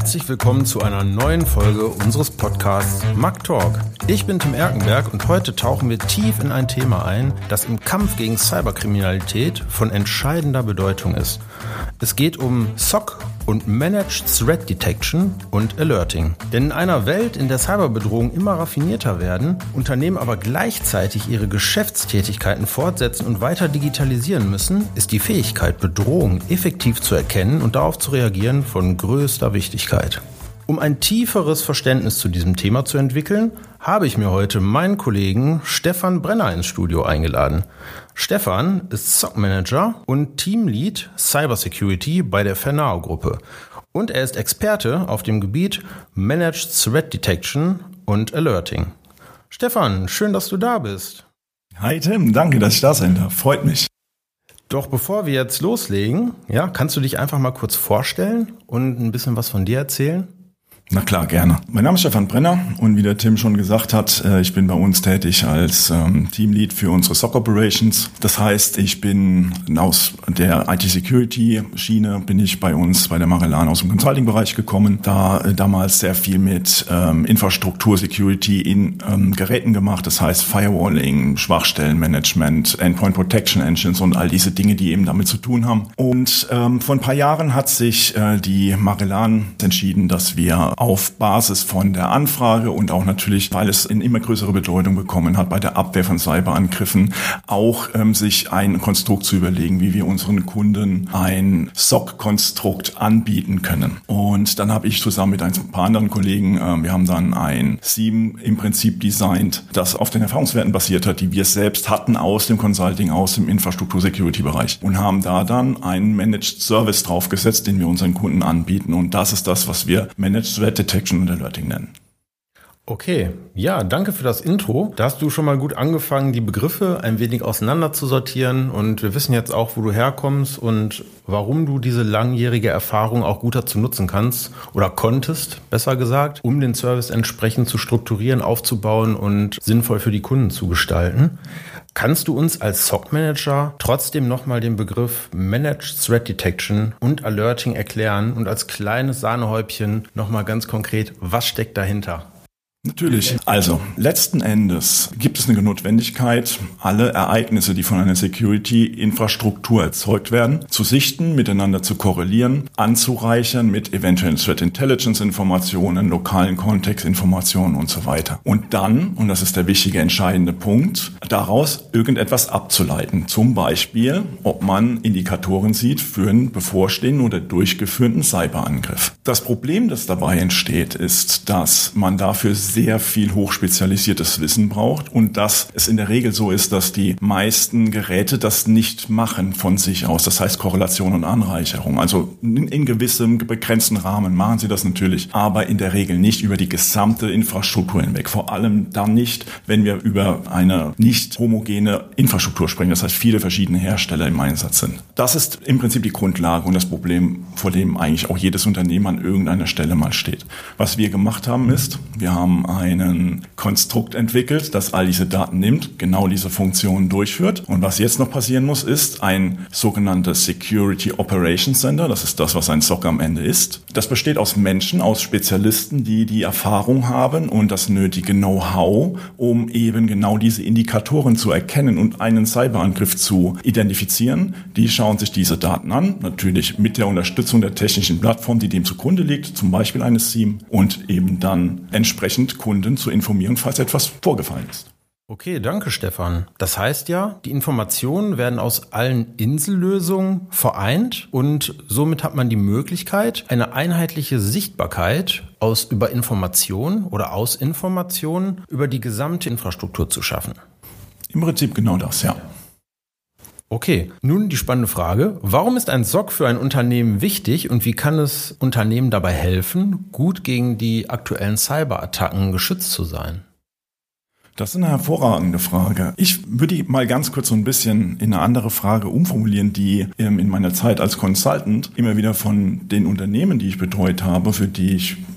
Herzlich willkommen zu einer neuen Folge unseres Podcasts Mac Talk. Ich bin Tim Erkenberg und heute tauchen wir tief in ein Thema ein, das im Kampf gegen Cyberkriminalität von entscheidender Bedeutung ist. Es geht um SOC und Managed Threat Detection und Alerting. Denn in einer Welt, in der Cyberbedrohungen immer raffinierter werden, Unternehmen aber gleichzeitig ihre Geschäftstätigkeiten fortsetzen und weiter digitalisieren müssen, ist die Fähigkeit, Bedrohungen effektiv zu erkennen und darauf zu reagieren, von größter Wichtigkeit. Um ein tieferes Verständnis zu diesem Thema zu entwickeln, habe ich mir heute meinen Kollegen Stefan Brenner ins Studio eingeladen. Stefan ist SOC-Manager und Teamlead Cybersecurity bei der Fernao-Gruppe. Und er ist Experte auf dem Gebiet Managed Threat Detection und Alerting. Stefan, schön, dass du da bist. Hi Tim, danke, dass ich da sein darf. Freut mich. Doch bevor wir jetzt loslegen, kannst du dich einfach mal kurz vorstellen und ein bisschen was von dir erzählen? Na klar, gerne. Mein Name ist Stefan Brenner und wie der Tim schon gesagt hat, ich bin bei uns tätig als Teamlead für unsere SOC Operations. Das heißt, ich bin aus der IT-Security-Schiene, bin ich bei uns bei der Marellan aus dem Consulting-Bereich gekommen, da damals sehr viel mit Infrastruktur-Security in Geräten gemacht, das heißt Firewalling, Schwachstellenmanagement, Endpoint Protection Engines und all diese Dinge, die eben damit zu tun haben. Und vor ein paar Jahren hat sich die Marellan entschieden, dass wir auf Basis von der Anfrage und auch natürlich, weil es eine immer größere Bedeutung bekommen hat bei der Abwehr von Cyberangriffen, auch sich ein Konstrukt zu überlegen, wie wir unseren Kunden ein SOC-Konstrukt anbieten können. Und dann habe ich zusammen mit ein paar anderen Kollegen, wir haben dann ein SIEM im Prinzip designt, das auf den Erfahrungswerten basiert hat, die wir selbst hatten aus dem Consulting, aus dem Infrastruktur-Security-Bereich und haben da dann einen Managed Service draufgesetzt, den wir unseren Kunden anbieten. Und das ist das, was wir Managed Threat Detection und Alerting nennen. Okay, danke für das Intro. Da hast du schon mal gut angefangen, die Begriffe ein wenig auseinander zu sortieren und wir wissen jetzt auch, wo du herkommst und warum du diese langjährige Erfahrung auch gut dazu nutzen kannst oder konntest, besser gesagt, um den Service entsprechend zu strukturieren, aufzubauen und sinnvoll für die Kunden zu gestalten. Kannst du uns als SOC-Manager trotzdem nochmal den Begriff Managed Threat Detection und Alerting erklären und als kleines Sahnehäubchen nochmal ganz konkret, was steckt dahinter? Natürlich. Also, letzten Endes gibt es eine Notwendigkeit, alle Ereignisse, die von einer Security-Infrastruktur erzeugt werden, zu sichten, miteinander zu korrelieren, anzureichern mit eventuellen Threat Intelligence-Informationen, lokalen Kontextinformationen und so weiter. Und dann, und das ist der wichtige, entscheidende Punkt, daraus irgendetwas abzuleiten. Zum Beispiel, ob man Indikatoren sieht für einen bevorstehenden oder durchgeführten Cyberangriff. Das Problem, das dabei entsteht, ist, dass man dafür sehr viel hochspezialisiertes Wissen braucht und dass es in der Regel so ist, dass die meisten Geräte das nicht machen von sich aus. Das heißt Korrelation und Anreicherung. Also in gewissem begrenzten Rahmen machen sie das natürlich, aber in der Regel nicht über die gesamte Infrastruktur hinweg. Vor allem dann nicht, wenn wir über eine nicht homogene Infrastruktur sprechen. Das heißt, viele verschiedene Hersteller im Einsatz sind. Das ist im Prinzip die Grundlage und das Problem, vor dem eigentlich auch jedes Unternehmen an irgendeiner Stelle mal steht. Was wir gemacht haben ist, wir haben einen Konstrukt entwickelt, das all diese Daten nimmt, genau diese Funktionen durchführt. Und was jetzt noch passieren muss, ist ein sogenanntes Security Operations Center. Das ist das, was ein SOC am Ende ist. Das besteht aus Menschen, aus Spezialisten, die die Erfahrung haben und das nötige Know-how, um eben genau diese Indikatoren zu erkennen und einen Cyberangriff zu identifizieren. Die schauen sich diese Daten an, natürlich mit der Unterstützung der technischen Plattform, die dem zugrunde liegt, zum Beispiel eines SIEM, und eben dann entsprechend Kunden zu informieren, falls etwas vorgefallen ist. Okay, danke Stefan. Das heißt ja, die Informationen werden aus allen Insellösungen vereint und somit hat man die Möglichkeit, eine einheitliche Sichtbarkeit über Informationen oder aus Informationen über die gesamte Infrastruktur zu schaffen. Im Prinzip genau das, ja. Okay, nun die spannende Frage. Warum ist ein SOC für ein Unternehmen wichtig und wie kann es Unternehmen dabei helfen, gut gegen die aktuellen Cyberattacken geschützt zu sein? Das ist eine hervorragende Frage. Ich würde die mal ganz kurz so ein bisschen in eine andere Frage umformulieren, die in meiner Zeit als Consultant immer wieder von den Unternehmen, die ich betreut habe, für die ich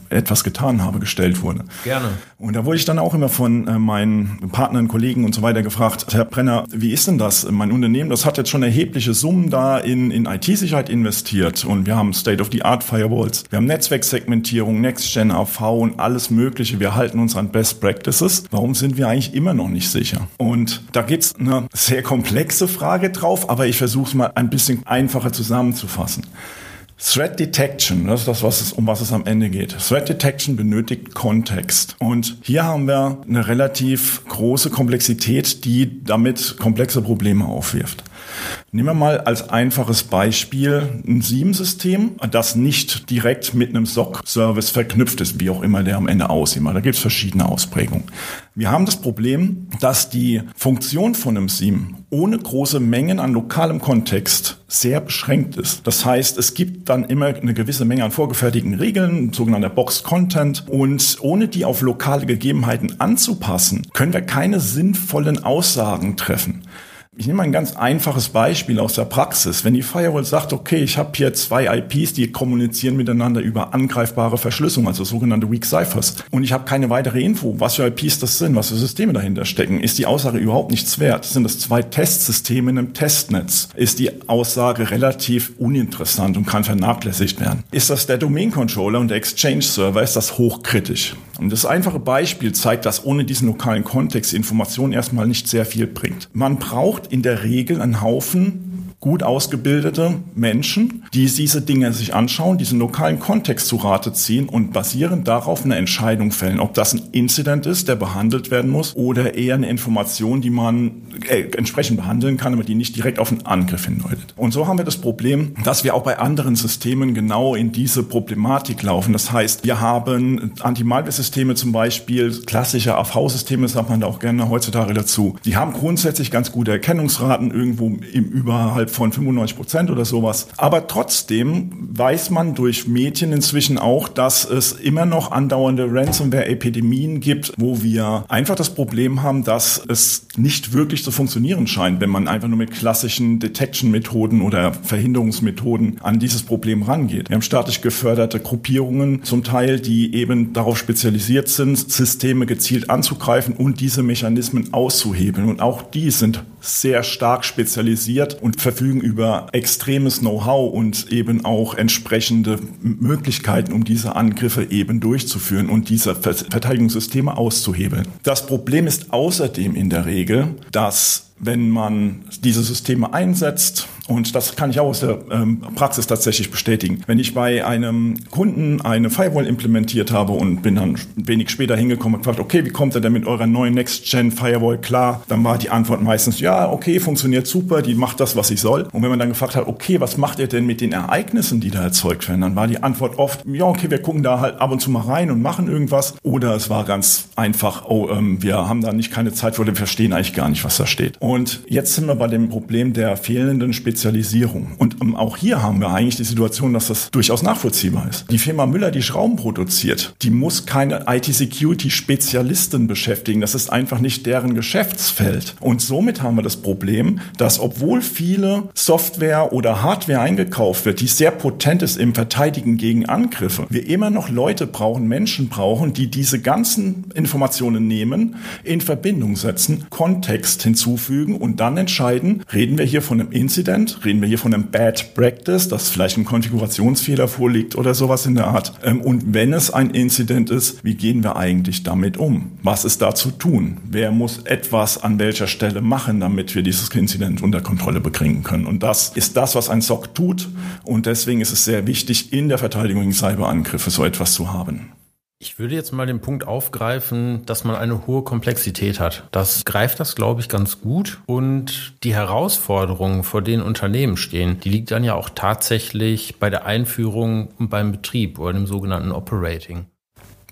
etwas getan habe, gestellt wurde. Gerne. Und da wurde ich dann auch immer von meinen Partnern, Kollegen und so weiter gefragt, Herr Brenner, wie ist denn das? Mein Unternehmen, das hat jetzt schon erhebliche Summen da in IT-Sicherheit investiert und wir haben State-of-the-Art-Firewalls, wir haben Netzwerksegmentierung, Next-Gen-AV und alles Mögliche. Wir halten uns an Best Practices. Warum sind wir eigentlich immer noch nicht sicher? Und da gibt's eine sehr komplexe Frage drauf, aber ich versuche es mal ein bisschen einfacher zusammenzufassen. Threat Detection, das ist das, um was es am Ende geht. Threat Detection benötigt Kontext. Und hier haben wir eine relativ große Komplexität, die damit komplexe Probleme aufwirft. Nehmen wir mal als einfaches Beispiel ein SIEM-System, das nicht direkt mit einem SOC-Service verknüpft ist, wie auch immer der am Ende aussieht. Da gibt es verschiedene Ausprägungen. Wir haben das Problem, dass die Funktion von einem SIEM ohne große Mengen an lokalem Kontext sehr beschränkt ist. Das heißt, es gibt dann immer eine gewisse Menge an vorgefertigten Regeln, sogenannter Boxed Content, und ohne die auf lokale Gegebenheiten anzupassen, können wir keine sinnvollen Aussagen treffen. Ich nehme mal ein ganz einfaches Beispiel aus der Praxis. Wenn die Firewall sagt, okay, ich habe hier 2 IPs, die kommunizieren miteinander über angreifbare Verschlüsselung, also sogenannte Weak Ciphers, und ich habe keine weitere Info, was für IPs das sind, was für Systeme dahinter stecken, ist die Aussage überhaupt nichts wert. Sind das 2 Testsysteme in einem Testnetz? Ist die Aussage relativ uninteressant und kann vernachlässigt werden? Ist das der Domain Controller und der Exchange Server, ist das hochkritisch. Und das einfache Beispiel zeigt, dass ohne diesen lokalen Kontext die Information erstmal nicht sehr viel bringt. Man braucht in der Regel einen Haufen gut ausgebildete Menschen, die diese Dinge sich anschauen, diesen lokalen Kontext zu Rate ziehen und basierend darauf eine Entscheidung fällen, ob das ein Incident ist, der behandelt werden muss, oder eher eine Information, die man entsprechend behandeln kann, aber die nicht direkt auf einen Angriff hindeutet. Und so haben wir das Problem, dass wir auch bei anderen Systemen genau in diese Problematik laufen. Das heißt, wir haben Anti-Malware-Systeme zum Beispiel, klassische AV-Systeme, sagt man da auch gerne heutzutage dazu. Die haben grundsätzlich ganz gute Erkennungsraten, irgendwo überhalb von 95% oder sowas. Aber trotzdem weiß man durch Medien inzwischen auch, dass es immer noch andauernde Ransomware-Epidemien gibt, wo wir einfach das Problem haben, dass es nicht wirklich zu funktionieren scheint, wenn man einfach nur mit klassischen Detection-Methoden oder Verhinderungsmethoden an dieses Problem rangeht. Wir haben staatlich geförderte Gruppierungen zum Teil, die eben darauf spezialisiert sind, Systeme gezielt anzugreifen und diese Mechanismen auszuhebeln. Und auch die sind sehr stark spezialisiert und verfügen über extremes Know-how und eben auch entsprechende Möglichkeiten, um diese Angriffe eben durchzuführen und diese Verteidigungssysteme auszuhebeln. Das Problem ist außerdem in der Regel, dass wenn man diese Systeme einsetzt, und das kann ich auch aus der Praxis tatsächlich bestätigen, wenn ich bei einem Kunden eine Firewall implementiert habe und bin dann wenig später hingekommen und gefragt, okay, wie kommt ihr denn mit eurer neuen Next-Gen-Firewall klar? Dann war die Antwort meistens, ja, okay, funktioniert super, die macht das, was sie soll. Und wenn man dann gefragt hat, okay, was macht ihr denn mit den Ereignissen, die da erzeugt werden? Dann war die Antwort oft, ja, okay, wir gucken da halt ab und zu mal rein und machen irgendwas. Oder es war ganz einfach, wir haben da nicht keine Zeit für, wir verstehen eigentlich gar nicht, was da steht. Und jetzt sind wir bei dem Problem der fehlenden Spezialisierung. Und auch hier haben wir eigentlich die Situation, dass das durchaus nachvollziehbar ist. Die Firma Müller, die Schrauben produziert, die muss keine IT-Security-Spezialisten beschäftigen. Das ist einfach nicht deren Geschäftsfeld. Und somit haben wir das Problem, dass obwohl viele Software oder Hardware eingekauft wird, die sehr potent ist im Verteidigen gegen Angriffe, wir immer noch Leute brauchen, Menschen brauchen, die diese ganzen Informationen nehmen, in Verbindung setzen, Kontext hinzufügen und dann entscheiden, reden wir hier von einem Incident, reden wir hier von einem Bad Practice, dass vielleicht ein Konfigurationsfehler vorliegt oder sowas in der Art. Und wenn es ein Incident ist, wie gehen wir eigentlich damit um? Was ist da zu tun? Wer muss etwas an welcher Stelle machen, damit wir dieses Incident unter Kontrolle bringen können? Und das ist das, was ein SOC tut. Und deswegen ist es sehr wichtig, in der Verteidigung gegen Cyberangriffe so etwas zu haben. Ich würde jetzt mal den Punkt aufgreifen, dass man eine hohe Komplexität hat. Das greift das, glaube ich, ganz gut. Und die Herausforderungen, vor denen Unternehmen stehen, die liegt dann ja auch tatsächlich bei der Einführung und beim Betrieb oder dem sogenannten Operating.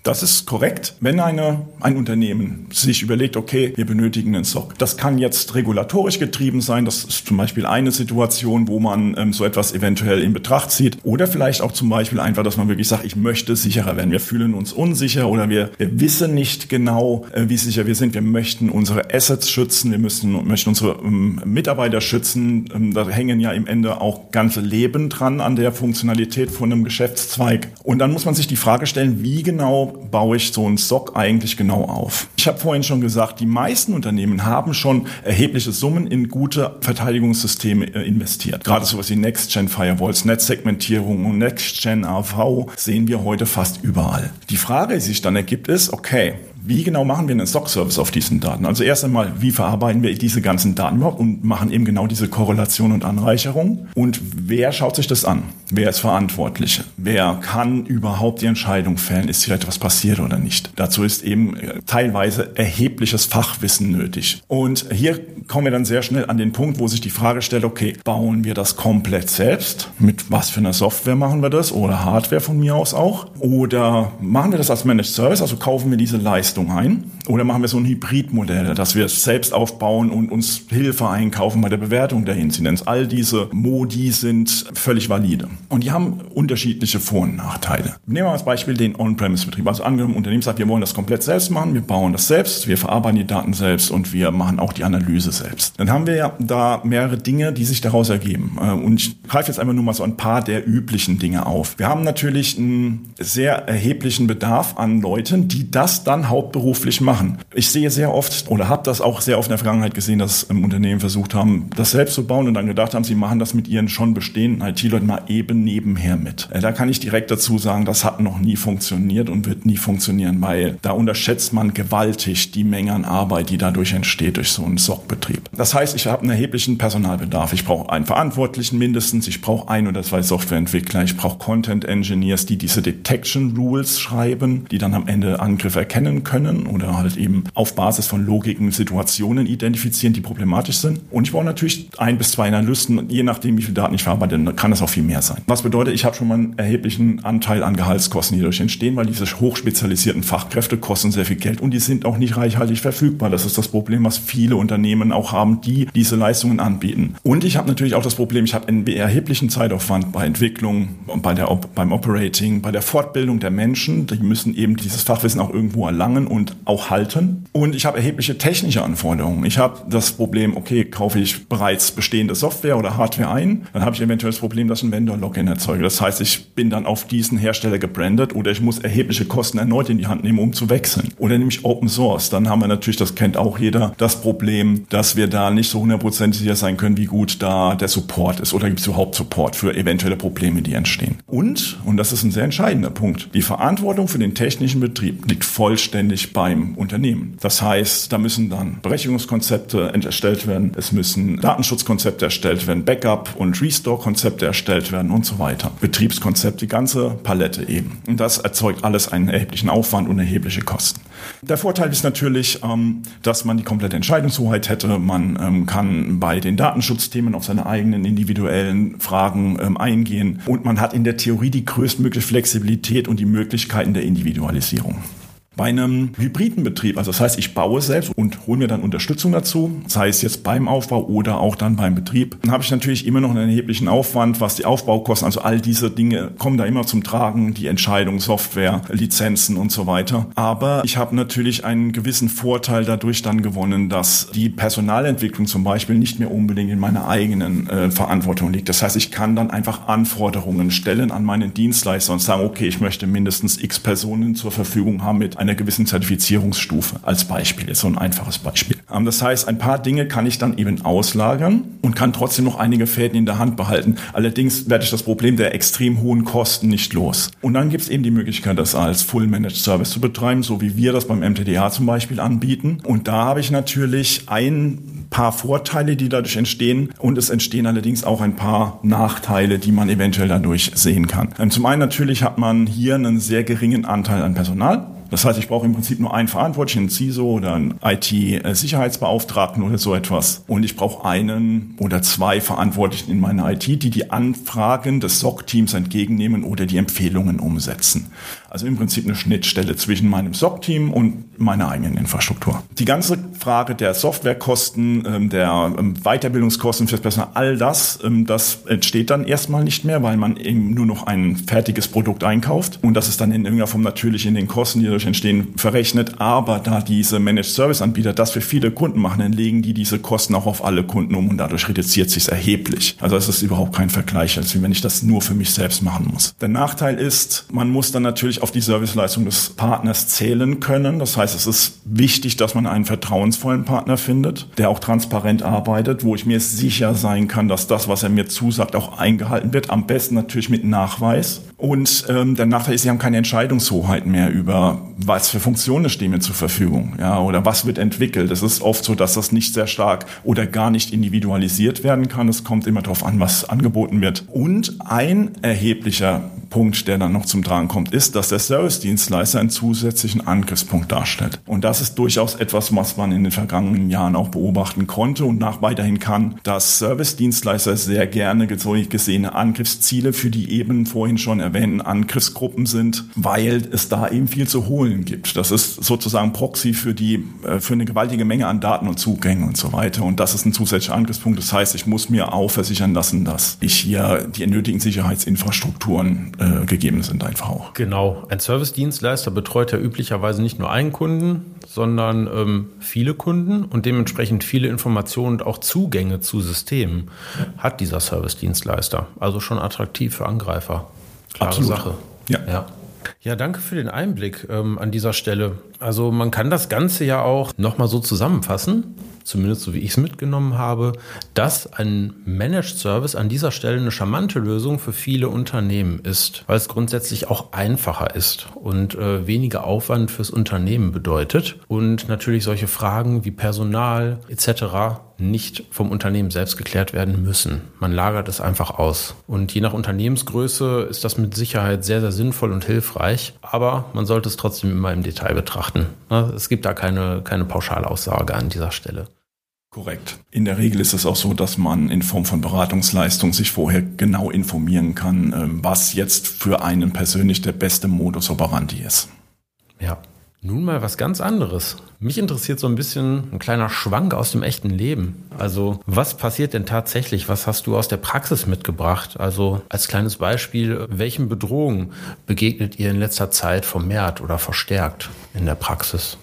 Das ist korrekt. Wenn ein Unternehmen sich überlegt, okay, wir benötigen einen SOC. Das kann jetzt regulatorisch getrieben sein. Das ist zum Beispiel eine Situation, wo man so etwas eventuell in Betracht zieht. Oder vielleicht auch zum Beispiel einfach, dass man wirklich sagt, ich möchte sicherer werden. Wir fühlen uns unsicher oder wir wissen nicht genau, wie sicher wir sind. Wir möchten unsere Assets schützen. Wir möchten unsere Mitarbeiter schützen. Da hängen ja im Ende auch ganze Leben dran an der Funktionalität von einem Geschäftszweig. Und dann muss man sich die Frage stellen, wie genau baue ich so einen SOC eigentlich genau auf? Ich habe vorhin schon gesagt, die meisten Unternehmen haben schon erhebliche Summen in gute Verteidigungssysteme investiert. Gerade sowas wie Next-Gen-Firewalls, Netzsegmentierung und Next-Gen-AV sehen wir heute fast überall. Die Frage, die sich dann ergibt, ist, okay, wie genau machen wir einen SOC-Service auf diesen Daten? Also erst einmal, wie verarbeiten wir diese ganzen Daten überhaupt und machen eben genau diese Korrelation und Anreicherung? Und wer schaut sich das an? Wer ist verantwortlich? Wer kann überhaupt die Entscheidung fällen, ist hier etwas passiert oder nicht? Dazu ist eben teilweise erhebliches Fachwissen nötig. Und hier kommen wir dann sehr schnell an den Punkt, wo sich die Frage stellt, okay, bauen wir das komplett selbst? Mit was für einer Software machen wir das? Oder Hardware von mir aus auch? Oder machen wir das als Managed Service? Also kaufen wir diese Leistung ein? Oder machen wir so ein Hybridmodell, dass wir es selbst aufbauen und uns Hilfe einkaufen bei der Bewertung der Inzidenz? All diese Modi sind völlig valide. Und die haben unterschiedliche Vor- und Nachteile. Nehmen wir als Beispiel den On-Premise-Betrieb. Also angenommen, ein Unternehmen sagt, wir wollen das komplett selbst machen, wir bauen das selbst, wir verarbeiten die Daten selbst und wir machen auch die Analyse selbst. Dann haben wir ja da mehrere Dinge, die sich daraus ergeben. Und ich greife jetzt einfach nur mal so ein paar der üblichen Dinge auf. Wir haben natürlich einen sehr erheblichen Bedarf an Leuten, die das dann hauptberuflich machen. Ich sehe sehr oft oder habe das auch sehr oft in der Vergangenheit gesehen, dass Unternehmen versucht haben, das selbst zu bauen und dann gedacht haben, sie machen das mit ihren schon bestehenden IT-Leuten mal eben nebenher mit. Da kann ich direkt dazu sagen, das hat noch nie funktioniert und wird nie funktionieren, weil da unterschätzt man gewaltig die Menge an Arbeit, die dadurch entsteht durch so einen SOC-Betrieb. Das heißt, ich habe einen erheblichen Personalbedarf. Ich brauche einen Verantwortlichen mindestens, ich brauche 1 oder 2 Softwareentwickler, ich brauche Content-Engineers, die diese Detection-Rules schreiben, die dann am Ende Angriffe erkennen können oder halt eben auf Basis von Logiken Situationen identifizieren, die problematisch sind. Und ich brauche natürlich 1 bis 2 Analysten und je nachdem, wie viele Daten ich verarbeite, kann das auch viel mehr sein. Was bedeutet, ich habe schon mal einen erheblichen Anteil an Gehaltskosten, die dadurch entstehen, weil diese hochspezialisierten Fachkräfte kosten sehr viel Geld und die sind auch nicht reichhaltig verfügbar. Das ist das Problem, was viele Unternehmen auch haben, die diese Leistungen anbieten. Und ich habe natürlich auch das Problem, ich habe einen erheblichen Zeitaufwand bei Entwicklung, beim Operating, bei der Fortbildung der Menschen. Die müssen eben dieses Fachwissen auch irgendwo erlangen und auch halten. Und ich habe erhebliche technische Anforderungen. Ich habe das Problem, okay, kaufe ich bereits bestehende Software oder Hardware ein, dann habe ich eventuell das Problem, dass ich ein Vendor-Login erzeuge. Das heißt, ich bin dann auf diesen Hersteller gebrandet oder ich muss erhebliche Kosten erneut in die Hand nehmen, um zu wechseln. Oder nämlich Open Source. Dann haben wir natürlich, das kennt auch jeder, das Problem, dass wir da nicht so 100% sicher sein können, wie gut da der Support ist. Oder gibt es überhaupt Support für eventuelle Probleme, die entstehen. Und das ist ein sehr entscheidender Punkt, die Verantwortung für den technischen Betrieb liegt vollständig beim Unternehmen. Das heißt, da müssen dann Berechtigungskonzepte erstellt werden, es müssen Datenschutzkonzepte erstellt werden, Backup- und Restore-Konzepte erstellt werden und so weiter. Betriebskonzept, die ganze Palette eben. Und das erzeugt alles einen erheblichen Aufwand und erhebliche Kosten. Der Vorteil ist natürlich, dass man die komplette Entscheidungshoheit hätte. Man kann bei den Datenschutzthemen auf seine eigenen individuellen Fragen eingehen und man hat in der Theorie die größtmögliche Flexibilität und die Möglichkeiten der Individualisierung. Bei einem hybriden Betrieb, also das heißt, ich baue selbst und hole mir dann Unterstützung dazu, sei es jetzt beim Aufbau oder auch dann beim Betrieb, dann habe ich natürlich immer noch einen erheblichen Aufwand, was die Aufbaukosten, also all diese Dinge kommen da immer zum Tragen, die Entscheidung, Software, Lizenzen und so weiter. Aber ich habe natürlich einen gewissen Vorteil dadurch dann gewonnen, dass die Personalentwicklung zum Beispiel nicht mehr unbedingt in meiner eigenen Verantwortung liegt. Das heißt, ich kann dann einfach Anforderungen stellen an meinen Dienstleister und sagen, okay, ich möchte mindestens x Personen zur Verfügung haben mit einer gewissen Zertifizierungsstufe als Beispiel, ist so ein einfaches Beispiel. Das heißt, ein paar Dinge kann ich dann eben auslagern und kann trotzdem noch einige Fäden in der Hand behalten. Allerdings werde ich das Problem der extrem hohen Kosten nicht los. Und dann gibt es eben die Möglichkeit, das als Full Managed Service zu betreiben, so wie wir das beim MTDA zum Beispiel anbieten. Und da habe ich natürlich ein paar Vorteile, die dadurch entstehen und es entstehen allerdings auch ein paar Nachteile, die man eventuell dadurch sehen kann. Zum einen natürlich hat man hier einen sehr geringen Anteil an Personal. Das heißt, ich brauche im Prinzip nur einen Verantwortlichen, einen CISO oder einen IT-Sicherheitsbeauftragten oder so etwas. Und ich brauche einen oder zwei Verantwortlichen in meiner IT, die die Anfragen des SOC-Teams entgegennehmen oder die Empfehlungen umsetzen. Also im Prinzip eine Schnittstelle zwischen meinem SOC-Team und meiner eigenen Infrastruktur. Die ganze Frage der Softwarekosten, der Weiterbildungskosten fürs Personal, all das, das entsteht dann erstmal nicht mehr, weil man eben nur noch ein fertiges Produkt einkauft und das ist dann in irgendeiner Form natürlich in den Kosten, die dadurch entstehen, verrechnet. Aber da diese Managed-Service-Anbieter das für viele Kunden machen, dann legen die diese Kosten auch auf alle Kunden um und dadurch reduziert sich es erheblich. Also es ist überhaupt kein Vergleich, als wenn ich das nur für mich selbst machen muss. Der Nachteil ist, man muss dann natürlich auf die Serviceleistung des Partners zählen können. Das heißt, es ist wichtig, dass man einen vertrauensvollen Partner findet, der auch transparent arbeitet, wo ich mir sicher sein kann, dass das, was er mir zusagt, auch eingehalten wird. Am besten natürlich mit Nachweis. Und der Nachteil ist, sie haben keine Entscheidungshoheit mehr über, was für Funktionen stehen mir zur Verfügung, ja, oder was wird entwickelt. Es ist oft so, dass das nicht sehr stark oder gar nicht individualisiert werden kann. Es kommt immer darauf an, was angeboten wird. Und ein erheblicher Punkt, der dann noch zum Tragen kommt, ist, dass der Service-Dienstleister einen zusätzlichen Angriffspunkt darstellt. Und das ist durchaus etwas, was man in den vergangenen Jahren auch beobachten konnte und weiterhin kann, dass Service-Dienstleister sehr gerne gesehene Angriffsziele für die eben vorhin schon erwähnten Angriffsgruppen sind, weil es da eben viel zu holen gibt. Das ist sozusagen Proxy für eine gewaltige Menge an Daten und Zugängen und so weiter. Und das ist ein zusätzlicher Angriffspunkt. Das heißt, ich muss mir auch versichern lassen, dass ich hier die nötigen Sicherheitsinfrastrukturen gegeben sind einfach auch. Genau. Ein Service-Dienstleister betreut ja üblicherweise nicht nur einen Kunden, sondern viele Kunden und dementsprechend viele Informationen und auch Zugänge zu Systemen hat dieser Service-Dienstleister. Also schon attraktiv für Angreifer. Klare Absolut. Sache. Ja. Ja, danke für den Einblick an dieser Stelle. Also man kann das Ganze ja auch nochmal so zusammenfassen, zumindest so wie ich es mitgenommen habe, dass ein Managed Service an dieser Stelle eine charmante Lösung für viele Unternehmen ist, weil es grundsätzlich auch einfacher ist und weniger Aufwand fürs Unternehmen bedeutet und natürlich solche Fragen wie Personal etc. nicht vom Unternehmen selbst geklärt werden müssen. Man lagert es einfach aus. Und je nach Unternehmensgröße ist das mit Sicherheit sehr, sehr sinnvoll und hilfreich, aber man sollte es trotzdem immer im Detail betrachten. Es gibt da keine Pauschalaussage an dieser Stelle. Korrekt. In der Regel ist es auch so, dass man in Form von Beratungsleistung sich vorher genau informieren kann, was jetzt für einen persönlich der beste Modus operandi ist. Ja. Nun mal was ganz anderes. Mich interessiert so ein bisschen ein kleiner Schwank aus dem echten Leben. Also was passiert denn tatsächlich? Was hast du aus der Praxis mitgebracht? Also als kleines Beispiel, welchen Bedrohungen begegnet ihr in letzter Zeit vermehrt oder verstärkt in der Praxis?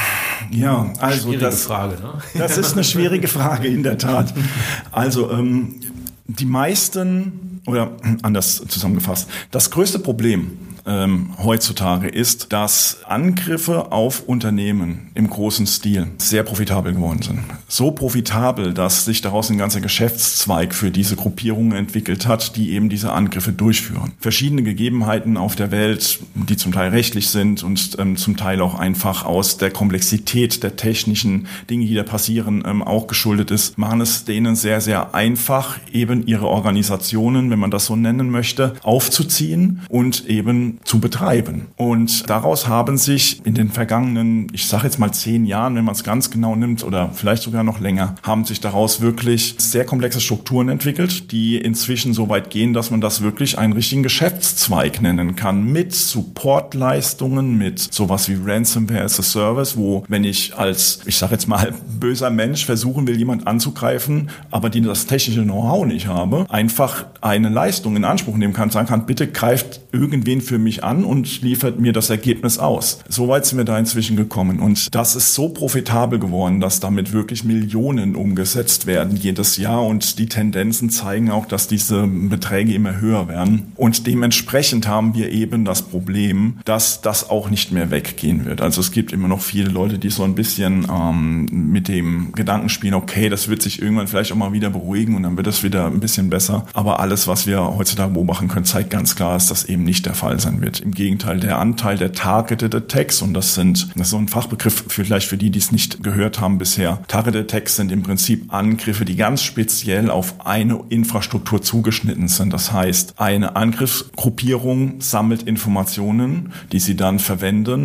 Ja, also Frage, ne? Das ist eine schwierige Frage in der Tat. Also die meisten, oder anders zusammengefasst, das größte Problem heutzutage ist, dass Angriffe auf Unternehmen im großen Stil sehr profitabel geworden sind. So profitabel, dass sich daraus ein ganzer Geschäftszweig für diese Gruppierungen entwickelt hat, die eben diese Angriffe durchführen. Verschiedene Gegebenheiten auf der Welt, die zum Teil rechtlich sind und zum Teil auch einfach aus der Komplexität der technischen Dinge, die da passieren, auch geschuldet ist, machen es denen sehr, sehr einfach, eben ihre Organisationen, wenn man das so nennen möchte, aufzuziehen und eben zu betreiben. Und daraus haben sich in den vergangenen, ich sage jetzt mal 10 Jahren, wenn man es ganz genau nimmt oder vielleicht sogar noch länger, haben sich daraus wirklich sehr komplexe Strukturen entwickelt, die inzwischen so weit gehen, dass man das wirklich einen richtigen Geschäftszweig nennen kann, mit Supportleistungen, mit sowas wie Ransomware as a Service, wo, wenn ich als, ich sage jetzt mal, böser Mensch versuchen will, jemand anzugreifen, aber die das technische Know-how nicht habe, einfach eine Leistung in Anspruch nehmen kann, sagen kann, bitte greift irgendwen für mich an und liefert mir das Ergebnis aus. Soweit sind wir da inzwischen gekommen. Und das ist so profitabel geworden, dass damit wirklich Millionen umgesetzt werden jedes Jahr. Und die Tendenzen zeigen auch, dass diese Beträge immer höher werden. Und dementsprechend haben wir eben das Problem, dass das auch nicht mehr weggehen wird. Also es gibt immer noch viele Leute, die so ein bisschen mit dem Gedanken spielen, okay, das wird sich irgendwann vielleicht auch mal wieder beruhigen und dann wird es wieder ein bisschen besser. Aber alles, was wir heutzutage beobachten können, zeigt ganz klar, dass das eben nicht der Fall sein wird. Im Gegenteil, der Anteil der Targeted Attacks, und das ist so ein Fachbegriff vielleicht für die es nicht gehört haben bisher. Targeted Attacks sind im Prinzip Angriffe, die ganz speziell auf eine Infrastruktur zugeschnitten sind. Das heißt, eine Angriffsgruppierung sammelt Informationen, die sie dann verwenden,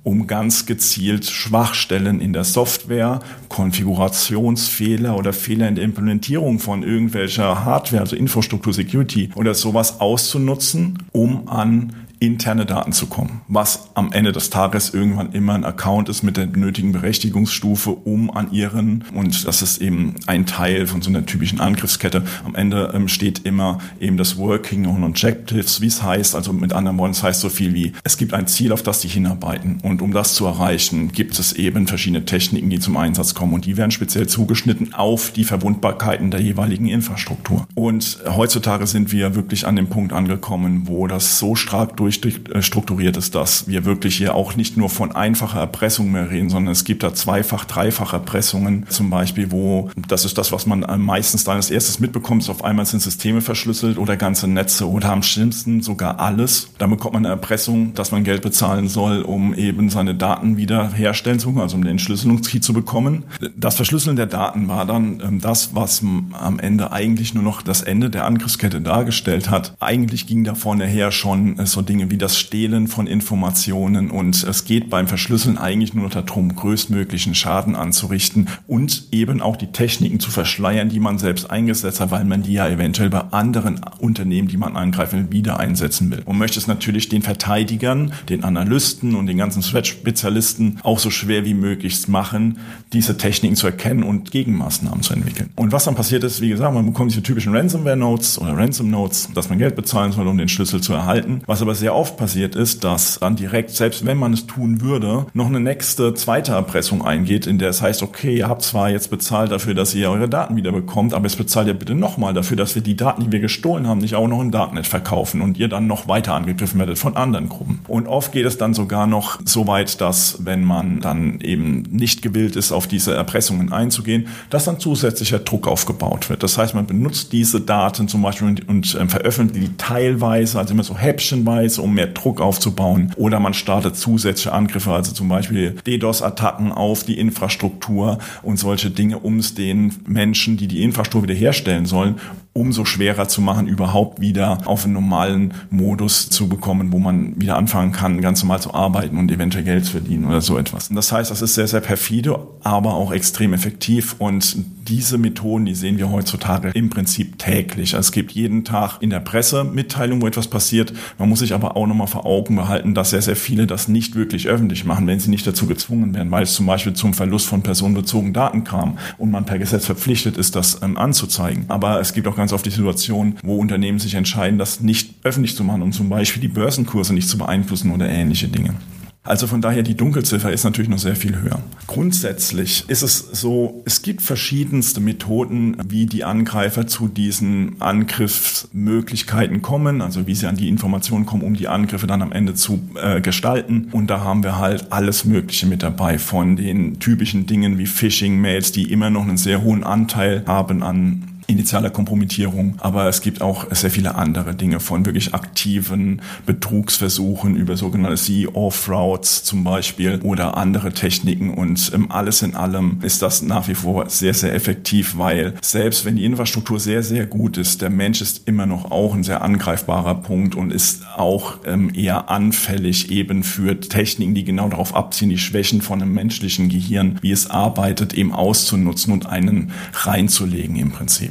um ganz gezielt Schwachstellen in der Software, Konfigurationsfehler oder Fehler in der Implementierung von irgendwelcher Hardware, also Infrastruktur, Security oder sowas auszunutzen, um an interne Daten zu kommen, was am Ende des Tages irgendwann immer ein Account ist mit der nötigen Berechtigungsstufe, um an ihren, und das ist eben ein Teil von so einer typischen Angriffskette, am Ende steht immer eben das Working on Objectives, wie es heißt, also mit anderen Worten, es heißt so viel wie, es gibt ein Ziel, auf das die hinarbeiten, und um das zu erreichen, gibt es eben verschiedene Techniken, die zum Einsatz kommen, und die werden speziell zugeschnitten auf die Verwundbarkeiten der jeweiligen Infrastruktur. Und heutzutage sind wir wirklich an dem Punkt angekommen, wo das so stark strukturiert ist, dass wir wirklich hier auch nicht nur von einfacher Erpressung mehr reden, sondern es gibt da zweifach, dreifach Erpressungen zum Beispiel, wo, das ist das, was man meistens dann als erstes mitbekommt, ist auf einmal sind Systeme verschlüsselt oder ganze Netze oder am schlimmsten sogar alles. Dann bekommt man eine Erpressung, dass man Geld bezahlen soll, um eben seine Daten wieder herstellen zu können, also um den Entschlüsselungskey zu bekommen. Das Verschlüsseln der Daten war dann das, was am Ende eigentlich nur noch das Ende der Angriffskette dargestellt hat. Eigentlich ging da vorne her schon so Dinge wie das Stehlen von Informationen, und es geht beim Verschlüsseln eigentlich nur noch darum, größtmöglichen Schaden anzurichten und eben auch die Techniken zu verschleiern, die man selbst eingesetzt hat, weil man die ja eventuell bei anderen Unternehmen, die man angreifen will, wieder einsetzen will. Und möchte es natürlich den Verteidigern, den Analysten und den ganzen Threat-Spezialisten auch so schwer wie möglich machen, diese Techniken zu erkennen und Gegenmaßnahmen zu entwickeln. Und was dann passiert ist, wie gesagt, man bekommt diese typischen Ransomware-Notes oder Ransom-Notes, dass man Geld bezahlen soll, um den Schlüssel zu erhalten. Was aber sehr oft passiert ist, dass dann direkt, selbst wenn man es tun würde, noch eine zweite Erpressung eingeht, in der es heißt, okay, ihr habt zwar jetzt bezahlt dafür, dass ihr eure Daten wieder bekommt, aber jetzt bezahlt ihr bitte nochmal dafür, dass wir die Daten, die wir gestohlen haben, nicht auch noch im Darknet verkaufen und ihr dann noch weiter angegriffen werdet von anderen Gruppen. Und oft geht es dann sogar noch so weit, dass, wenn man dann eben nicht gewillt ist, auf diese Erpressungen einzugehen, dass dann zusätzlicher Druck aufgebaut wird. Das heißt, man benutzt diese Daten zum Beispiel und veröffentlicht die teilweise, also immer so häppchenweise, um mehr Druck aufzubauen, oder man startet zusätzliche Angriffe, also zum Beispiel DDoS-Attacken auf die Infrastruktur und solche Dinge, um es den Menschen, die die Infrastruktur wiederherstellen sollen, umso schwerer zu machen, überhaupt wieder auf einen normalen Modus zu bekommen, wo man wieder anfangen kann, ganz normal zu arbeiten und eventuell Geld zu verdienen oder so etwas. Und das heißt, das ist sehr, sehr perfide, aber auch extrem effektiv, und diese Methoden, die sehen wir heutzutage im Prinzip täglich. Es gibt jeden Tag in der Presse Mitteilungen, wo etwas passiert. Man muss sich aber auch nochmal vor Augen behalten, dass sehr, sehr viele das nicht wirklich öffentlich machen, wenn sie nicht dazu gezwungen werden, weil es zum Beispiel zum Verlust von personenbezogenen Daten kam und man per Gesetz verpflichtet ist, das anzuzeigen. Aber es gibt auch ganz oft die Situation, wo Unternehmen sich entscheiden, das nicht öffentlich zu machen, um zum Beispiel die Börsenkurse nicht zu beeinflussen oder ähnliche Dinge. Also von daher, die Dunkelziffer ist natürlich noch sehr viel höher. Grundsätzlich ist es so, es gibt verschiedenste Methoden, wie die Angreifer zu diesen Angriffsmöglichkeiten kommen, also wie sie an die Informationen kommen, um die Angriffe dann am Ende zu gestalten. Und da haben wir halt alles Mögliche mit dabei, von den typischen Dingen wie Phishing-Mails, die immer noch einen sehr hohen Anteil haben an initialer Kompromittierung, aber es gibt auch sehr viele andere Dinge, von wirklich aktiven Betrugsversuchen über sogenannte See-Off-Routes zum Beispiel oder andere Techniken, und alles in allem ist das nach wie vor sehr, sehr effektiv, weil selbst wenn die Infrastruktur sehr, sehr gut ist, der Mensch ist immer noch auch ein sehr angreifbarer Punkt und ist auch eher anfällig eben für Techniken, die genau darauf abziehen, die Schwächen von einem menschlichen Gehirn, wie es arbeitet, eben auszunutzen und einen reinzulegen im Prinzip.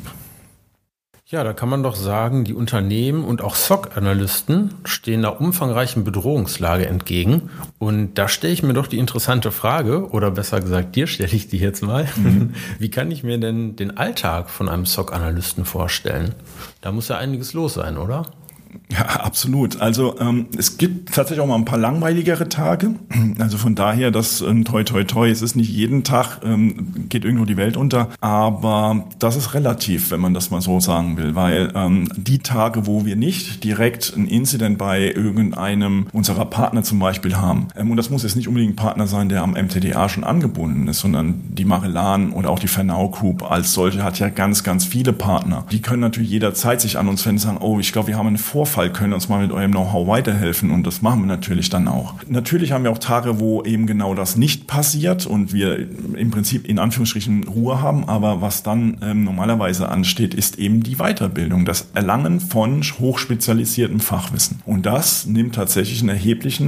Ja, da kann man doch sagen, die Unternehmen und auch SOC-Analysten stehen einer umfangreichen Bedrohungslage entgegen. Und da stelle ich mir doch die interessante Frage, oder besser gesagt, dir stelle ich die jetzt mal. Wie kann ich mir denn den Alltag von einem SOC-Analysten vorstellen? Da muss ja einiges los sein, oder? Ja, absolut. Also es gibt tatsächlich auch mal ein paar langweiligere Tage. Also von daher, das toi toi toi, es ist nicht jeden Tag, geht irgendwo die Welt unter. Aber das ist relativ, wenn man das mal so sagen will. Weil die Tage, wo wir nicht direkt ein Incident bei irgendeinem unserer Partner zum Beispiel haben, und das muss jetzt nicht unbedingt ein Partner sein, der am MTDA schon angebunden ist, sondern die Magellan oder auch die Fernau Group als solche hat ja ganz, ganz viele Partner. Die können natürlich jederzeit sich an uns wenden und sagen, oh, ich glaube, wir haben einen Vorfall, können uns mal mit eurem Know-how weiterhelfen, und das machen wir natürlich dann auch. Natürlich haben wir auch Tage, wo eben genau das nicht passiert und wir im Prinzip in Anführungsstrichen Ruhe haben, aber was dann normalerweise ansteht, ist eben die Weiterbildung, das Erlangen von hochspezialisiertem Fachwissen. Und das nimmt tatsächlich einen erheblichen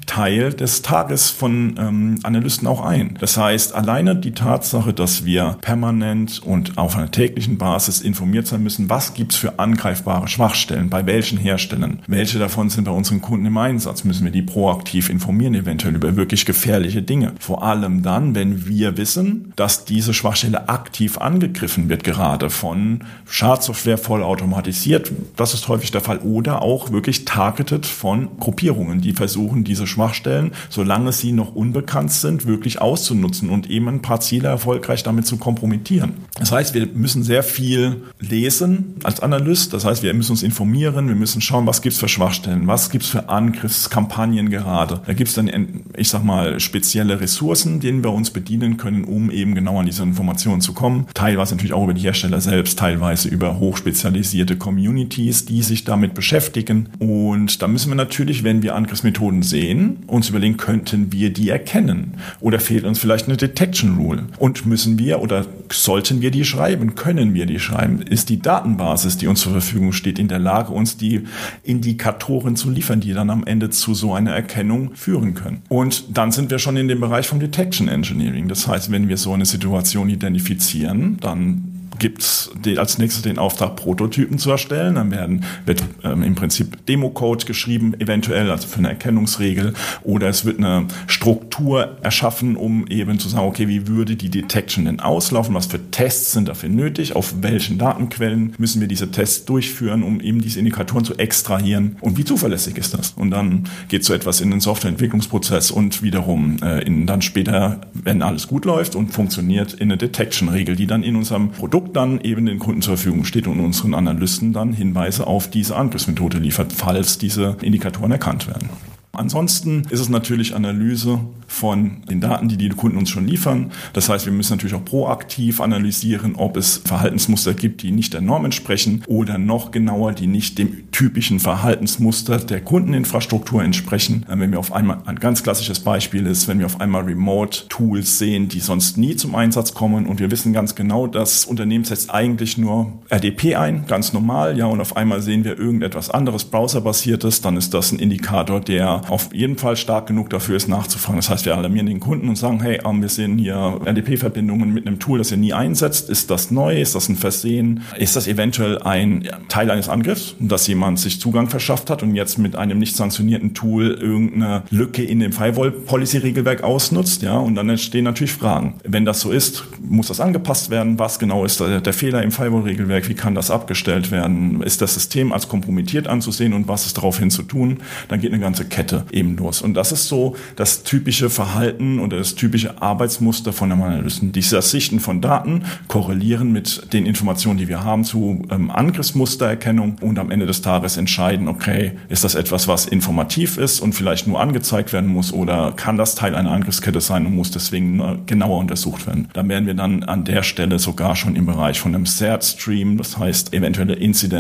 Teil des Tages von Analysten auch ein. Das heißt, alleine die Tatsache, dass wir permanent und auf einer täglichen Basis informiert sein müssen, was gibt's für angreifbare Schwachstellen, bei welchen Herstellern, welche davon sind bei unseren Kunden im Einsatz, müssen wir die proaktiv informieren, eventuell über wirklich gefährliche Dinge. Vor allem dann, wenn wir wissen, dass diese Schwachstelle aktiv angegriffen wird, gerade von Schadsoftware vollautomatisiert. Das ist häufig der Fall. Oder auch wirklich targeted von Gruppierungen, die versuchen, diese Schwachstellen, solange sie noch unbekannt sind, wirklich auszunutzen und eben ein paar Ziele erfolgreich damit zu kompromittieren. Das heißt, wir müssen sehr viel lesen als Analyst. Das heißt, wir müssen uns informieren, wir müssen schauen, was gibt's für Schwachstellen, was gibt's für Angriffskampagnen gerade. Da gibt's dann, ich sag mal, spezielle Ressourcen, denen wir uns bedienen können, um eben genau an diese Informationen zu kommen. Teilweise natürlich auch über die Hersteller selbst, teilweise über hochspezialisierte Communities, die sich damit beschäftigen. Und da müssen wir natürlich, wenn wir Angriffsmethoden sehen, uns überlegen, könnten wir die erkennen? Oder fehlt uns vielleicht eine Detection Rule? Und müssen wir oder sollten wir die schreiben? Können wir die schreiben? Ist die Datenbasis, die uns zur Verfügung steht, in der Lage, uns die Indikatoren zu liefern, die dann am Ende zu so einer Erkennung führen können? Und dann sind wir schon in dem Bereich vom Detection Engineering. Das heißt, wenn wir so eine Situation identifizieren, dann gibt es als nächstes den Auftrag, Prototypen zu erstellen. Dann wird im Prinzip Demo-Code geschrieben, eventuell, also für eine Erkennungsregel. Oder es wird eine Struktur erschaffen, um eben zu sagen, okay, wie würde die Detection denn auslaufen? Was für Tests sind dafür nötig? Auf welchen Datenquellen müssen wir diese Tests durchführen, um eben diese Indikatoren zu extrahieren? Und wie zuverlässig ist das? Und dann geht so etwas in den Softwareentwicklungsprozess und wiederum dann später, wenn alles gut läuft und funktioniert, in eine Detection-Regel, die dann in unserem Produkt dann eben den Kunden zur Verfügung steht und unseren Analysten dann Hinweise auf diese Angriffsmethode liefert, falls diese Indikatoren erkannt werden. Ansonsten ist es natürlich Analyse von den Daten, die Kunden uns schon liefern. Das heißt, wir müssen natürlich auch proaktiv analysieren, ob es Verhaltensmuster gibt, die nicht der Norm entsprechen oder noch genauer, die nicht dem typischen Verhaltensmuster der Kundeninfrastruktur entsprechen. Wenn wir auf einmal, ein ganz klassisches Beispiel ist, wenn wir auf einmal Remote-Tools sehen, die sonst nie zum Einsatz kommen und wir wissen ganz genau, das Unternehmen setzt eigentlich nur RDP ein, ganz normal, ja, und auf einmal sehen wir irgendetwas anderes, browserbasiertes, dann ist das ein Indikator, der auf jeden Fall stark genug dafür ist, nachzufragen. Das heißt, wir alarmieren den Kunden und sagen, hey, wir sehen hier RDP-Verbindungen mit einem Tool, das ihr nie einsetzt. Ist das neu? Ist das ein Versehen? Ist das eventuell ein Teil eines Angriffs, dass jemand sich Zugang verschafft hat und jetzt mit einem nicht sanktionierten Tool irgendeine Lücke in dem Firewall-Policy-Regelwerk ausnutzt? Ja, und dann entstehen natürlich Fragen. Wenn das so ist, muss das angepasst werden? Was genau ist der Fehler im Firewall-Regelwerk? Wie kann das abgestellt werden? Ist das System als kompromittiert anzusehen und was ist daraufhin zu tun? Dann geht eine ganze Kette eben los. Und das ist so das typische Verhalten oder das typische Arbeitsmuster von einem Analysten. Dieses Sichten von Daten korrelieren mit den Informationen, die wir haben zu Angriffsmustererkennung und am Ende des Tages entscheiden, okay, ist das etwas, was informativ ist und vielleicht nur angezeigt werden muss oder kann das Teil einer Angriffskette sein und muss deswegen genauer untersucht werden. Da wären wir dann an der Stelle sogar schon im Bereich von einem CERT-Stream, das heißt eventuelle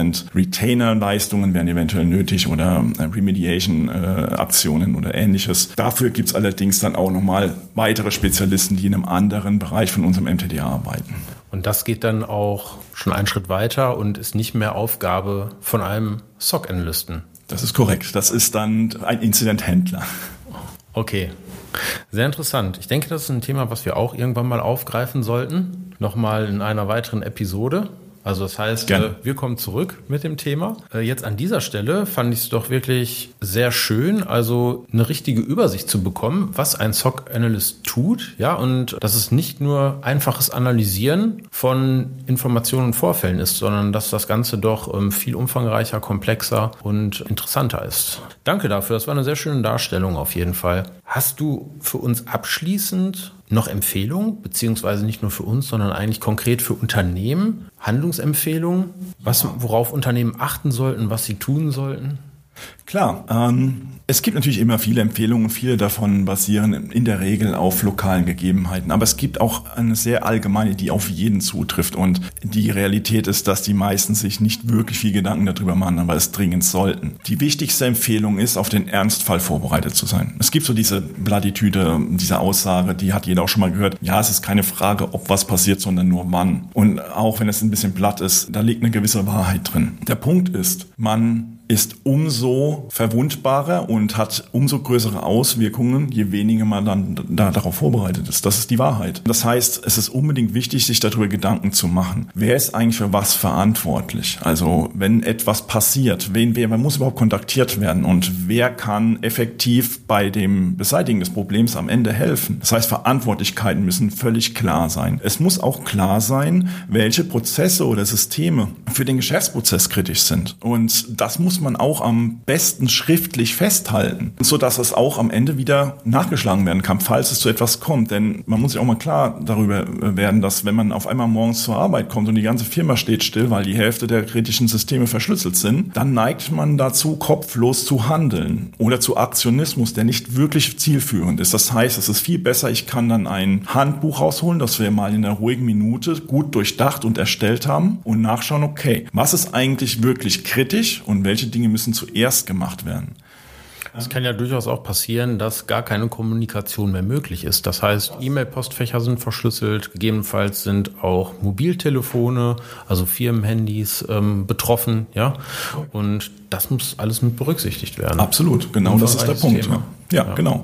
Incident-Retainer-Leistungen wären eventuell nötig oder Remediation-Aktionen oder Ähnliches. Dafür gibt es allerdings dann auch nochmal weitere Spezialisten, die in einem anderen Bereich von unserem MTDA arbeiten. Und das geht dann auch schon einen Schritt weiter und ist nicht mehr Aufgabe von einem SOC-Analysten. Das ist korrekt. Das ist dann ein Incident-Händler. Okay. Sehr interessant. Ich denke, das ist ein Thema, was wir auch irgendwann mal aufgreifen sollten. Nochmal in einer weiteren Episode. Also das heißt, wir kommen zurück mit dem Thema. Jetzt an dieser Stelle fand ich es doch wirklich sehr schön, also eine richtige Übersicht zu bekommen, was ein SOC-Analyst tut, ja, und dass es nicht nur einfaches Analysieren von Informationen und Vorfällen ist, sondern dass das Ganze doch viel umfangreicher, komplexer und interessanter ist. Danke dafür, das war eine sehr schöne Darstellung auf jeden Fall. Hast du für uns abschließend noch Empfehlungen, beziehungsweise nicht nur für uns, sondern eigentlich konkret für Unternehmen, Handlungsempfehlungen, worauf Unternehmen achten sollten, was sie tun sollten? Klar, es gibt natürlich immer viele Empfehlungen, viele davon basieren in der Regel auf lokalen Gegebenheiten, aber es gibt auch eine sehr allgemeine, die auf jeden zutrifft und die Realität ist, dass die meisten sich nicht wirklich viel Gedanken darüber machen, aber es dringend sollten. Die wichtigste Empfehlung ist, auf den Ernstfall vorbereitet zu sein. Es gibt so diese Plattitüde, diese Aussage, die hat jeder auch schon mal gehört, ja, es ist keine Frage, ob was passiert, sondern nur wann. Und auch wenn es ein bisschen platt ist, da liegt eine gewisse Wahrheit drin. Der Punkt ist, man ist umso verwundbarer und hat umso größere Auswirkungen, je weniger man dann darauf vorbereitet ist. Das ist die Wahrheit. Das heißt, es ist unbedingt wichtig, sich darüber Gedanken zu machen. Wer ist eigentlich für was verantwortlich? Also wenn etwas passiert, wer muss überhaupt kontaktiert werden und wer kann effektiv bei dem Beseitigen des Problems am Ende helfen? Das heißt, Verantwortlichkeiten müssen völlig klar sein. Es muss auch klar sein, welche Prozesse oder Systeme für den Geschäftsprozess kritisch sind. Und das muss man auch am besten schriftlich festhalten, sodass es auch am Ende wieder nachgeschlagen werden kann, falls es zu etwas kommt. Denn man muss sich auch mal klar darüber werden, dass wenn man auf einmal morgens zur Arbeit kommt und die ganze Firma steht still, weil die Hälfte der kritischen Systeme verschlüsselt sind, dann neigt man dazu, kopflos zu handeln oder zu Aktionismus, der nicht wirklich zielführend ist. Das heißt, es ist viel besser, ich kann dann ein Handbuch rausholen, das wir mal in einer ruhigen Minute gut durchdacht und erstellt haben und nachschauen, okay, was ist eigentlich wirklich kritisch und welche Dinge müssen zuerst gemacht werden. Es kann ja durchaus auch passieren, dass gar keine Kommunikation mehr möglich ist. Das heißt, E-Mail-Postfächer sind verschlüsselt, gegebenenfalls sind auch Mobiltelefone, also Firmenhandys betroffen, ja. Und das muss alles mit berücksichtigt werden. Absolut, genau, das ist der Punkt. Ja, genau.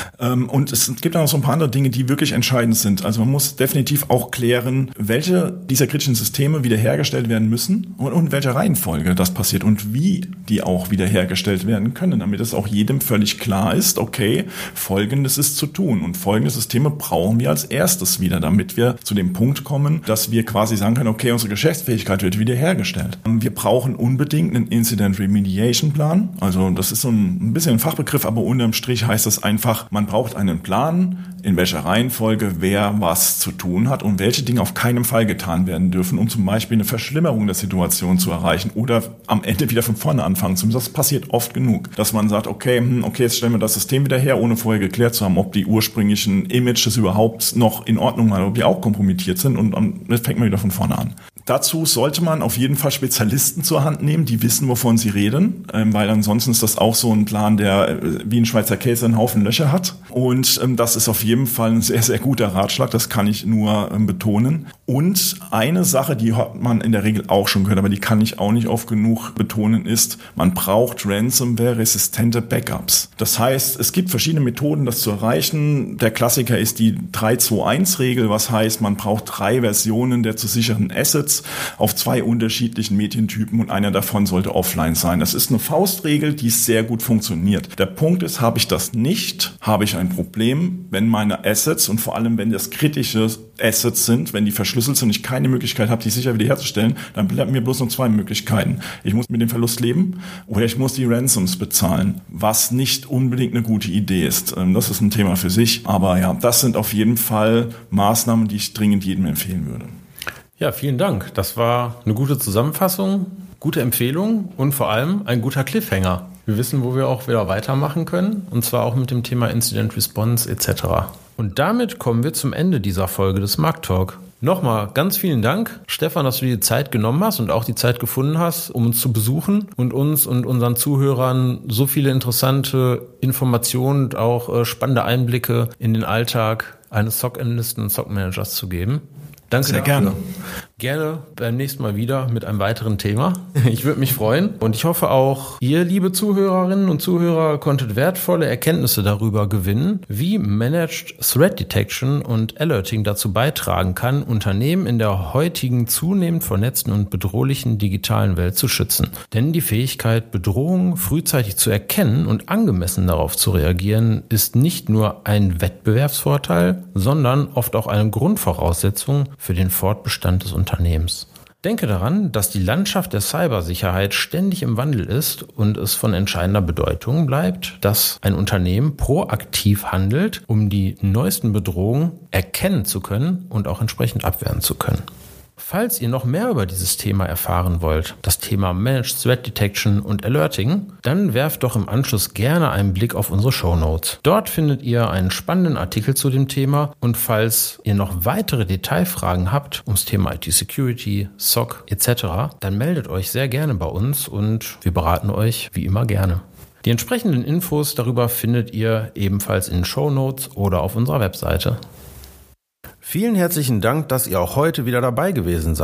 Und es gibt auch noch so ein paar andere Dinge, die wirklich entscheidend sind. Also man muss definitiv auch klären, welche dieser kritischen Systeme wiederhergestellt werden müssen und in welcher Reihenfolge das passiert und wie die auch wiederhergestellt werden können, damit es auch jedem völlig klar ist, okay, Folgendes ist zu tun und folgende Systeme brauchen wir als erstes wieder, damit wir zu dem Punkt kommen, dass wir quasi sagen können, okay, unsere Geschäftsfähigkeit wird wiederhergestellt. Wir brauchen unbedingt einen Incident Remediation Plan. Also das ist so ein bisschen ein Fachbegriff, aber unterm Strich heißt das einfach, man braucht einen Plan, in welcher Reihenfolge wer was zu tun hat und welche Dinge auf keinen Fall getan werden dürfen, um zum Beispiel eine Verschlimmerung der Situation zu erreichen oder am Ende wieder von vorne anfangen zu müssen. Das passiert oft genug, dass man sagt, okay, jetzt stellen wir das System wieder her, ohne vorher geklärt zu haben, ob die ursprünglichen Images überhaupt noch in Ordnung waren, ob die auch kompromittiert sind und dann fängt man wieder von vorne an. Dazu sollte man auf jeden Fall Spezialisten zur Hand nehmen, die wissen, wovon sie reden, weil ansonsten ist das auch so ein Plan, der wie ein Schweizer Käse einen Haufen Löcher hat. Und das ist auf jeden Fall ein sehr, sehr guter Ratschlag, das kann ich nur betonen. Und eine Sache, die hat man in der Regel auch schon gehört, aber die kann ich auch nicht oft genug betonen, ist, man braucht Ransomware-resistente Backups. Das heißt, es gibt verschiedene Methoden, das zu erreichen. Der Klassiker ist die 3-2-1-Regel, was heißt, man braucht 3 Versionen der zu sichernden Assets auf 2 unterschiedlichen Medientypen und einer davon sollte offline sein. Das ist eine Faustregel, die sehr gut funktioniert. Der Punkt ist, habe ich das nicht, habe ich ein Problem, wenn meine Assets und vor allem, wenn das kritische Assets sind, wenn die verschlüsselt sind und ich keine Möglichkeit habe, die sicher wiederherzustellen, dann bleiben mir bloß noch 2 Möglichkeiten. Ich muss mit dem Verlust leben oder ich muss die Ransoms bezahlen, was nicht unbedingt eine gute Idee ist. Das ist ein Thema für sich, aber ja, das sind auf jeden Fall Maßnahmen, die ich dringend jedem empfehlen würde. Ja, vielen Dank. Das war eine gute Zusammenfassung, gute Empfehlung und vor allem ein guter Cliffhanger. Wir wissen, wo wir auch wieder weitermachen können, und zwar auch mit dem Thema Incident Response etc. Und damit kommen wir zum Ende dieser Folge des Markttalk. Nochmal ganz vielen Dank, Stefan, dass du dir die Zeit genommen hast und auch die Zeit gefunden hast, um uns zu besuchen und uns und unseren Zuhörern so viele interessante Informationen und auch spannende Einblicke in den Alltag eines SOC-Analysten und SOC-Managers zu geben. Danke sehr dafür. gerne. Gerne beim nächsten Mal wieder mit einem weiteren Thema. Ich würde mich freuen und ich hoffe auch, ihr, liebe Zuhörerinnen und Zuhörer, konntet wertvolle Erkenntnisse darüber gewinnen, wie Managed Threat Detection und Alerting dazu beitragen kann, Unternehmen in der heutigen zunehmend vernetzten und bedrohlichen digitalen Welt zu schützen. Denn die Fähigkeit, Bedrohungen frühzeitig zu erkennen und angemessen darauf zu reagieren, ist nicht nur ein Wettbewerbsvorteil, sondern oft auch eine Grundvoraussetzung für den Fortbestand des Unternehmens. Denke daran, dass die Landschaft der Cybersicherheit ständig im Wandel ist und es von entscheidender Bedeutung bleibt, dass ein Unternehmen proaktiv handelt, um die neuesten Bedrohungen erkennen zu können und auch entsprechend abwehren zu können. Falls ihr noch mehr über dieses Thema erfahren wollt, das Thema Managed Threat Detection und Alerting, dann werft doch im Anschluss gerne einen Blick auf unsere Shownotes. Dort findet ihr einen spannenden Artikel zu dem Thema und falls ihr noch weitere Detailfragen habt ums Thema IT-Security, SOC etc., dann meldet euch sehr gerne bei uns und wir beraten euch wie immer gerne. Die entsprechenden Infos darüber findet ihr ebenfalls in den Shownotes oder auf unserer Webseite. Vielen herzlichen Dank, dass ihr auch heute wieder dabei gewesen seid.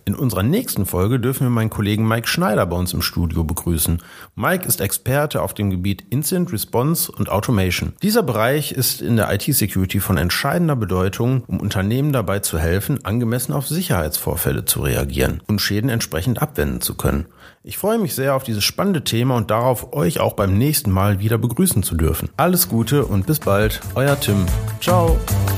In unserer nächsten Folge dürfen wir meinen Kollegen Mike Schneider bei uns im Studio begrüßen. Mike ist Experte auf dem Gebiet Incident Response und Automation. Dieser Bereich ist in der IT-Security von entscheidender Bedeutung, um Unternehmen dabei zu helfen, angemessen auf Sicherheitsvorfälle zu reagieren und Schäden entsprechend abwenden zu können. Ich freue mich sehr auf dieses spannende Thema und darauf, euch auch beim nächsten Mal wieder begrüßen zu dürfen. Alles Gute und bis bald, euer Tim. Ciao.